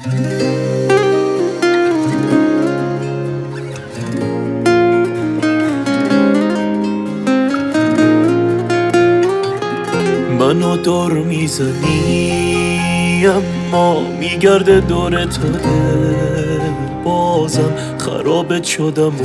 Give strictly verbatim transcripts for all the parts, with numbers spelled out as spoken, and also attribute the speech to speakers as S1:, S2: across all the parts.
S1: منو دور میزنی اما میگرده دور تو دل، بازم خرابت شدم و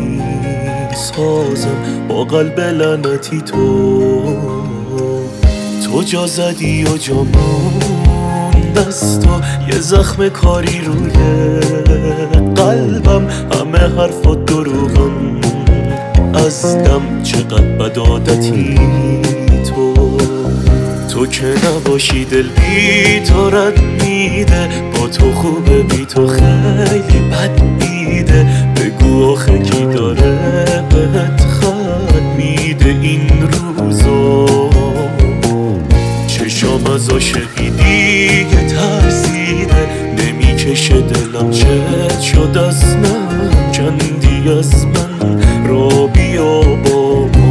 S1: میسازم با قلب لعنتی تو. تو جا زدی و جا موند از تو، یه زخم کاری روی قلبم، همه حرفات دروغم از دم، چقدر بد عادتی تو. تو که نباشی دل بی تو رد میده، با تو خوبه بی تو خیلی بد میده. بگو آخه کی داره بهت خط میده این روزا؟ چشام از عاشقی دیگه ترسیده، نمیکشه دلم چت شد از من، کندی از من را بیا با ما.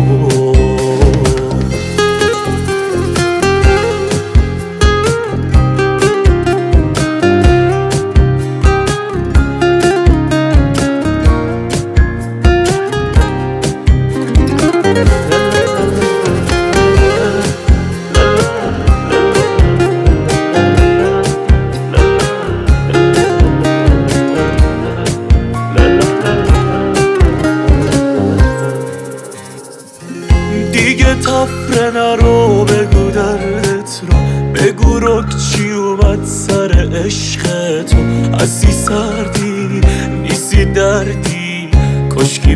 S1: دیگه تفره نرو، بگو دردت رو، بگو رک چی اومد سر عشق تو. هستی سردی نیستی دردی، کاشکی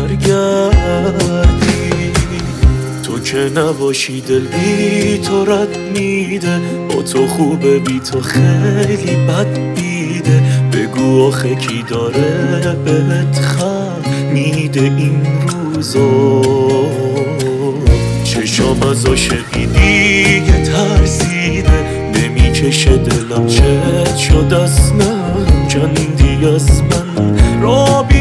S1: برگردی. تو که نباشی دل بی تو رد میده، با تو خوبه بی تو خیلی بد میده. بگو آخه کی داره بهت خط میده این روزا؟ چشام از عاشقی دیگه ترسیده، نمیکشه دلم چت شد از من، کندی از من را